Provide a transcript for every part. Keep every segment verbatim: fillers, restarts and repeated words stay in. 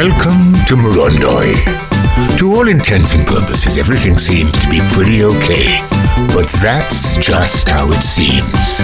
Welcome to Murundoi. To all intents and purposes, everything seems to be pretty okay. But that's just how it seems.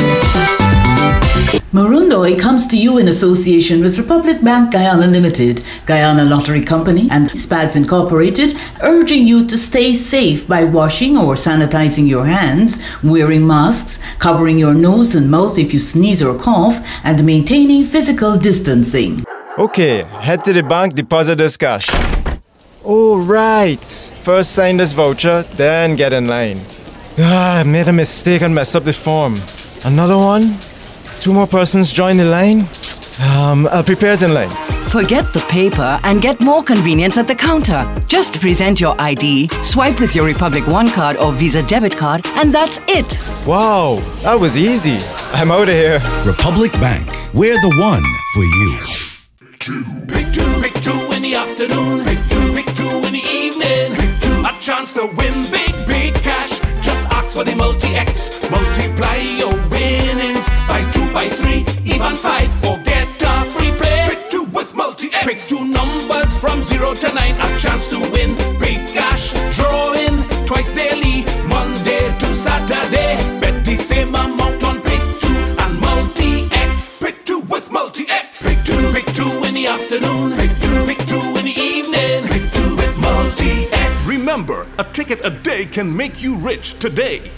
Murundoi comes to you in association with Republic Bank Guyana Limited, Guyana Lottery Company, and SPADS Incorporated, urging you to stay safe by washing or sanitizing your hands, wearing masks, covering your nose and mouth if you sneeze or cough, and maintaining physical distancing. Okay, head to the bank, deposit this cash. Oh, right. First sign this voucher, then get in line. Ah, I made a mistake and messed up the form. Another one? Two more persons join the line? Um, I'll prepare it in line. Forget the paper and get more convenience at the counter. Just present your I D, swipe with your Republic One card or Visa debit card, and that's it. Wow, that was easy. I'm out of here. Republic Bank, we're the one for you. Two. Pick two, pick two in the afternoon. Pick two, pick two in the evening. Pick two. A chance to win big, big cash. Just ask for the multi-X. Multiply your winnings by two, by three, even five, or get a free play. Pick two with multi-X. Pick two numbers from zero to nine. A chance to win big cash. Drawing twice daily, Monday to Saturday. Bet the same amount on pick two and multi-X. Pick two with multi-X. Pick two, pick two in the afternoon. Pick two, pick two in the evening. Pick two with multi-X. Remember, a ticket a day can make you rich today.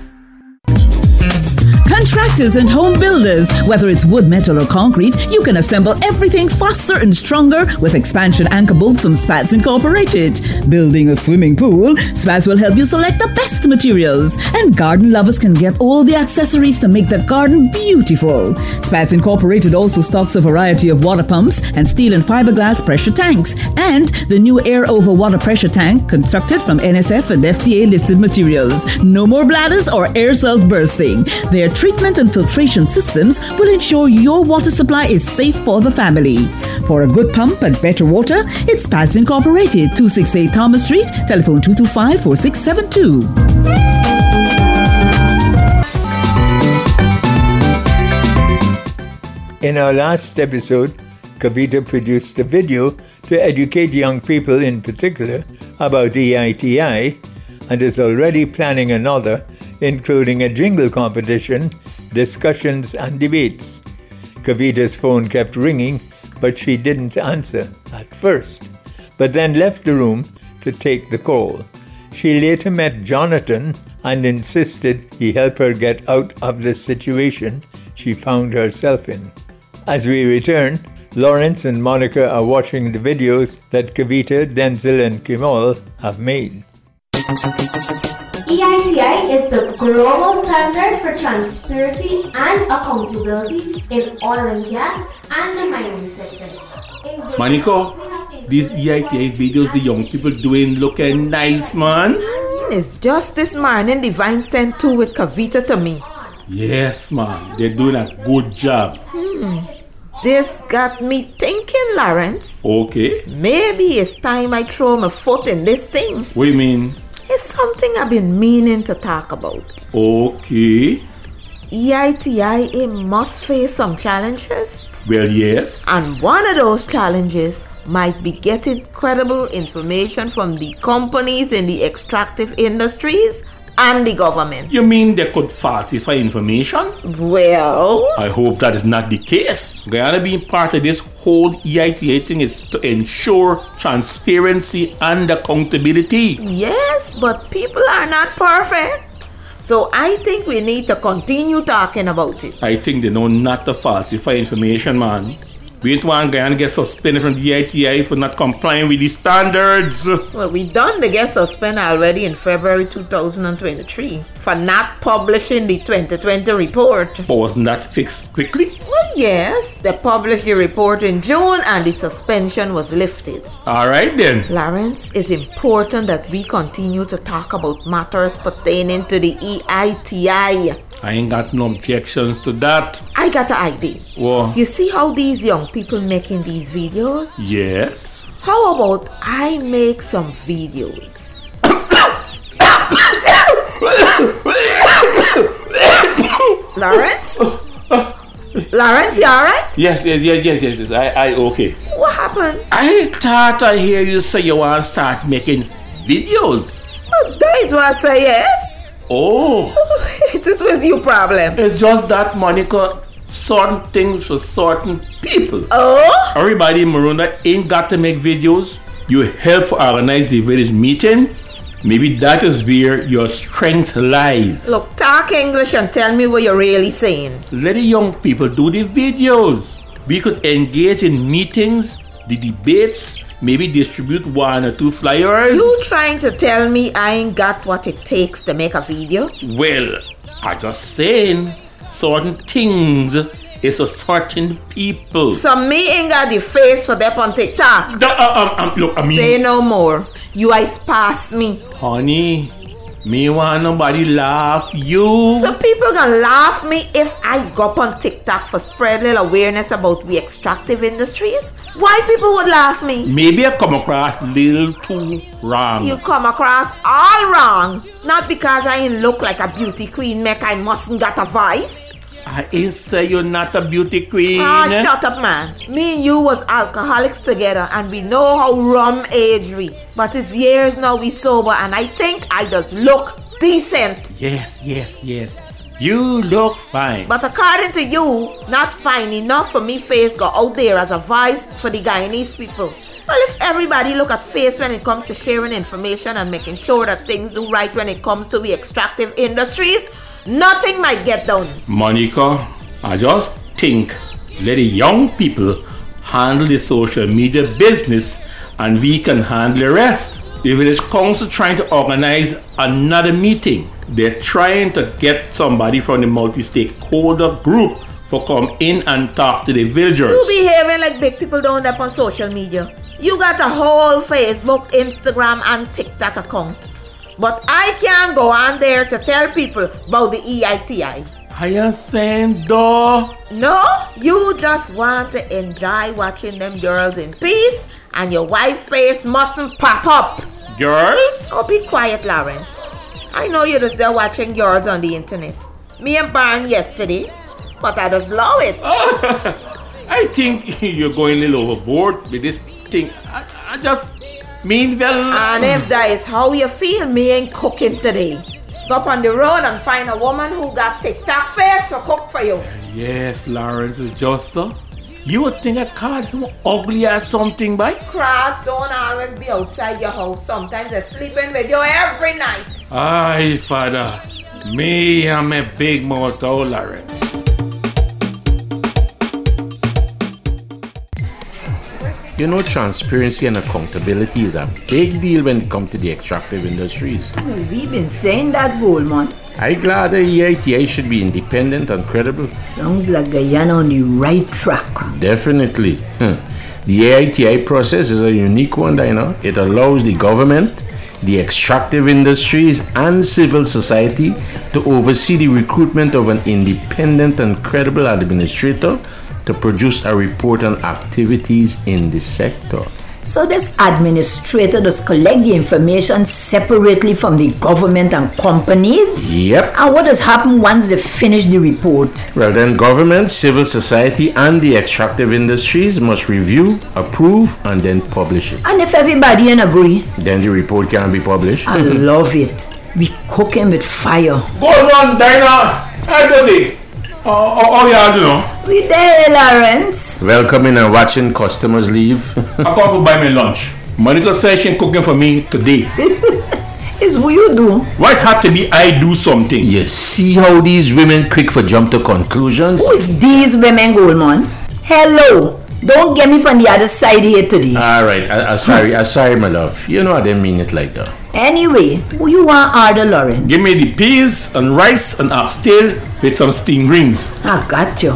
Contractors and home builders, whether it's wood, metal or concrete, you can assemble everything faster and stronger with expansion anchor bolts from SPADS Incorporated. Building a swimming pool, SPADS will help you select the best materials, and garden lovers can get all the accessories to make the garden beautiful. SPADS Incorporated also stocks a variety of water pumps and steel and fiberglass pressure tanks, and the new air over water pressure tank constructed from N S F and F D A listed materials. No more bladders or air cells bursting. Their treatment and filtration systems will ensure your water supply is safe for the family. For a good pump and better water, it's SPADS Incorporated, two sixty-eight Thomas Street, telephone two two five, four six seven two. In our last episode, Kavita produced a video to educate young people in particular about E I T I and is already planning another, including a jingle competition, discussions and debates. Kavita's phone kept ringing, but she didn't answer at first, but then left the room to take the call. She later met Jonathan and insisted he help her get out of the situation she found herself in. As we return, Lawrence and Monica are watching the videos that Kavita, Denzel and Kimal have made. E I T I is the global standard for transparency and accountability in oil and gas and the mining sector. Monica, these E I T I videos the young people doing looking nice, man. It's just this morning Divine sent two with Kavita to me. Yes, man. They're doing a good job. Hmm. This got me thinking, Lawrence. Okay. Maybe it's time I throw my foot in this thing. What do you mean? It's something I've been meaning to talk about. Okay. E I T I it must face some challenges. Well, yes. And one of those challenges might be getting credible information from the companies in the extractive industries and the government. You mean they could falsify information? Well, I hope that is not the case. Guyana being part of this whole E I T I thing is to ensure transparency and accountability. Yes, but people are not perfect. So I think we need to continue talking about it. I think they know not to falsify information, man. We don't want Guyana to get suspended from the E I T I for not complying with the standards. Well, we done the get suspended already in February two thousand twenty-three for not publishing the twenty twenty report. But wasn't that fixed quickly? Well, yes. They published the report in June and the suspension was lifted. All right then. Lawrence, it's important that we continue to talk about matters pertaining to the E I T I. I ain't got no objections to that. I got an idea. What? You see how these young people making these videos? Yes. How about I make some videos? Lawrence? Lawrence, you alright? Yes, yes, yes, yes, yes, yes. I, I, okay. What happened? I thought I hear you say you want to start making videos. Oh, that is why I say yes. Oh. It is with you problem. It's just that, Monica, certain things for certain people. Oh? Everybody in Maroondah ain't got to make videos. You help to organize the village meeting. Maybe that is where your strength lies. Look, talk English and tell me what you're really saying. Let the young people do the videos. We could engage in meetings, the debates, maybe distribute one or two flyers. You trying to tell me I ain't got what it takes to make a video? Well, I just saying certain things is for certain people. So me ain't got the face for that on TikTok. The, uh, um, um, look, I mean... Say no more. You eyes pass me. Honey, me want nobody laugh you. So people gonna laugh me if I go up on TikTok for spread little awareness about we extractive industries? Why people would laugh me? Maybe I come across little too wrong. You come across all wrong. Not because I ain't look like a beauty queen make I mustn't got a voice. I ain't say you're not a beauty queen. Ah, shut up, man. Me and you was alcoholics together and we know how rum age we. But it's years now we sober and I think I just look decent. Yes, yes, yes. You look fine. But according to you, not fine enough for me face go out there as a voice for the Guyanese people. Well, if everybody look at face when it comes to sharing information and making sure that things do right when it comes to the extractive industries, nothing might get done. Monica, I just think let the young people handle the social media business and we can handle the rest. The village council trying to organize another meeting. They're trying to get somebody from the multi-stakeholder group for come in and talk to the villagers. You behaving like big people down there on social media. You got a whole Facebook, Instagram and TikTok account. But I can't go on there to tell people about the E I T I. I am saying though. No, you just want to enjoy watching them girls in peace and your wife face mustn't pop up. Girls? Oh, be quiet, Lawrence. I know you're just there watching girls on the internet. Me and Barn yesterday, but I just love it. I think you're going a little overboard with this thing. I, I just mean well. And if that is how you feel, me ain't cooking today. Go up on the road and find a woman who got TikTok face to cook for you. Yes, Lawrence is just so. You would think I called some ugly or something, boy? Cross don't always be outside your house. Sometimes they're sleeping with you every night. Aye, Father. Me, I'm a big mouth, oh, Lawrence. You know, transparency and accountability is a big deal when it comes to the extractive industries. Well, we've been saying that, Goldman. I'm glad the E I T I should be independent and credible. Sounds like Guyana on the right track. Definitely. Hmm. The E I T I process is a unique one, you know. It allows the government, the extractive industries, and civil society to oversee the recruitment of an independent and credible administrator to produce a report on activities in the sector. So this administrator does collect the information separately from the government and companies? Yep. And what does happen once they finish the report? Well, then government, civil society, and the extractive industries must review, approve, and then publish it. And if everybody in agree? Then the report can be published. I love it. We cooking with fire. Go on, Dinah. Anthony. Oh, oh, oh, yeah, I do know. We there, Lawrence. Welcoming and watching customers leave. I come to buy me lunch. Monica says she's cooking for me today. It's what you do. Why it had to be I do something? You see how these women quick for jump to conclusions? Who is these women, Goldman? Hello. Don't get me from the other side here today. All right. I, I sorry. I sorry, my love. You know I didn't mean it like that. Anyway, who you want order, Lawrence? Give me the peas and rice and oxtail with some steamed greens. I got you.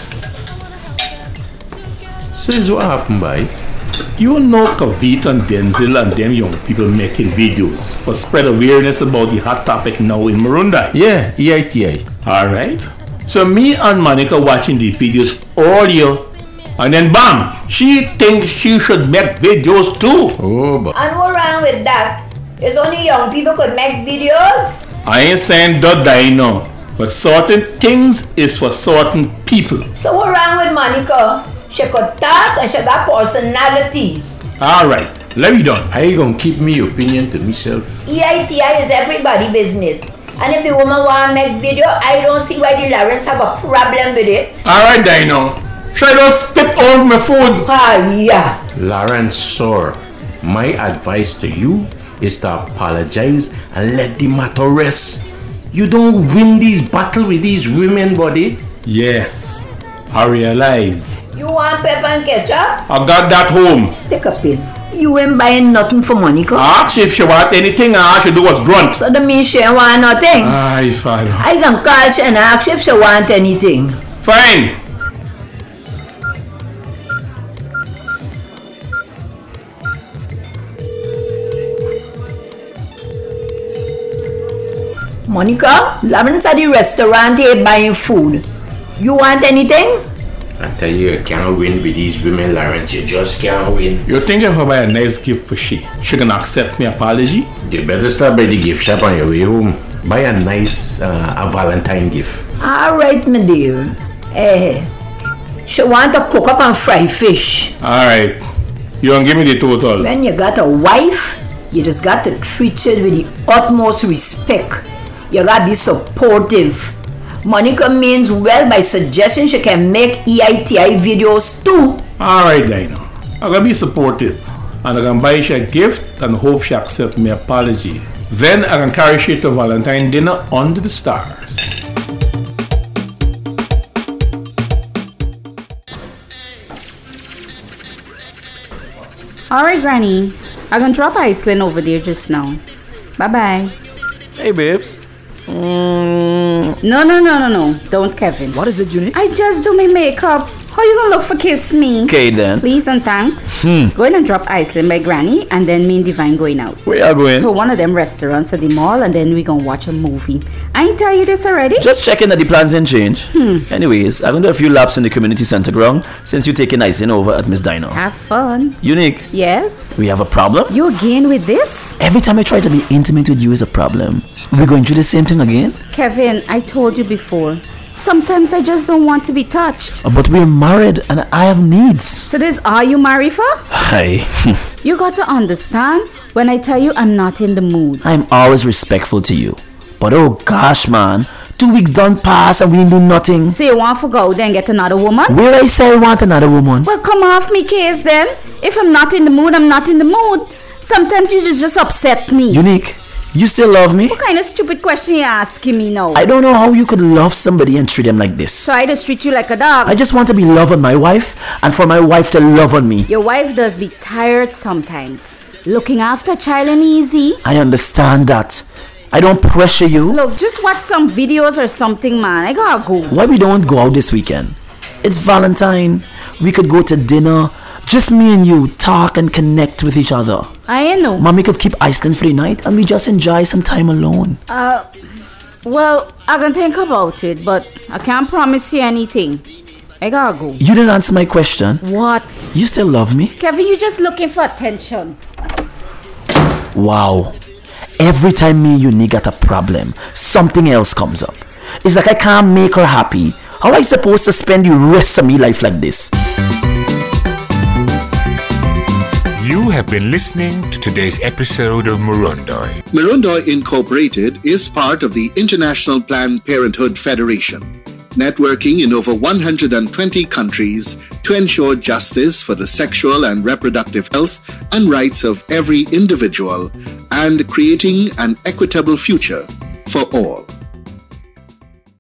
Says what happened, boy? You know Kavita and Denzel and them young people making videos for spread awareness about the hot topic now in Maroondah. Yeah, E I T I. Alright. So me and Monica watching the videos all year, and then bam, she thinks she should make videos too. Oh, but and what wrong with that? It's only young people could make videos. I ain't saying that, Dino. But certain things is for certain people. So what wrong with Monica? She could talk and she got personality. Alright, let me done. How you gonna keep me opinion to myself? E I T I is everybody business. And if the woman want to make video, I don't see why the Lawrence have a problem with it. Alright, Dino. Should I just spit all my food? Ah, yeah. Lawrence, sir, my advice to you is to apologize and let the matter rest. You don't win this battle with these women, buddy. Yes, I realize. You want pepper and ketchup? I got that home. Stick a pin. You ain't buying nothing for Monica. I asked if she want anything, I asked she do was grunt. So that means she ain't want nothing? Aye, father. I can call she and ask if she want anything. Fine. Monica, Lawrence at the restaurant here buying food. You want anything? I tell you, you can't win with these women, Lawrence. You just can't win. You think if I buy a nice gift for she, she gonna accept my apology? You better stop by the gift shop on your way home. Buy a nice uh, a Valentine gift. All right, my dear. Eh, she want to cook up and fry fish. All right. You gonna give me the total? When you got a wife, you just got to treat her with the utmost respect. You gotta be supportive. Monica means well by suggesting she can make E I T I videos too. Alright, Dino. I'm gonna be supportive. And I'm gonna buy she a gift and hope she accept my apology. Then I can carry she to Valentine dinner under the stars. Alright, Granny. I'm gonna drop Iceland over there just now. Bye-bye. Hey, babes. Mm. No, no, no, no, no. Don't, Kevin. What is it you need? I just do my makeup. How you gonna look for Kiss Me? Okay, then. Please and thanks. Hmm. Going and drop Iceland by Granny, and then me and Divine going out. Where are going? To one of them restaurants at the mall, and then we gonna watch a movie. I ain't tell you this already? Just checking that the plans ain't change. Hmm. Anyways, I'm gonna do a few laps in the community center ground since you taking Iceland over at Miss Dino. Have fun. Unique. Yes? We have a problem? You again with this? Every time I try to be intimate with you is a problem. We're going through the same thing again? Kevin, I told you before. Sometimes I just don't want to be touched. But we're married and I have needs. So this all you marry for? Hi. You got to understand when I tell you I'm not in the mood. I'm always respectful to you. But oh gosh, man. Two weeks done pass and we ain't do nothing. So you want to go then get another woman? Will I say I want another woman? Well, come off me case then. If I'm not in the mood, I'm not in the mood. Sometimes you just, just upset me. Unique. You still love me? What kind of stupid question you asking me now? I don't know how you could love somebody and treat them like this. So I just treat you like a dog? I just want to be loved on my wife and for my wife to love on me. Your wife does be tired sometimes. Looking after a child ain't easy. I understand that. I don't pressure you. Look, just watch some videos or something, man. I gotta go. Why we don't go out this weekend? It's Valentine. We could go to dinner. Just me and you talk and connect with each other. I know. Mommy could keep Iceland for the night and we just enjoy some time alone. Uh, well, I can think about it, but I can't promise you anything. I gotta go. You didn't answer my question. What? You still love me? Kevin, you just looking for attention. Wow. Every time me and you got a problem, something else comes up. It's like I can't make her happy. How am I supposed to spend the rest of my life like this? You have been listening to today's episode of Murundoi. Murundoi Incorporated is part of the International Planned Parenthood Federation, networking in over one hundred twenty countries to ensure justice for the sexual and reproductive health and rights of every individual and creating an equitable future for all.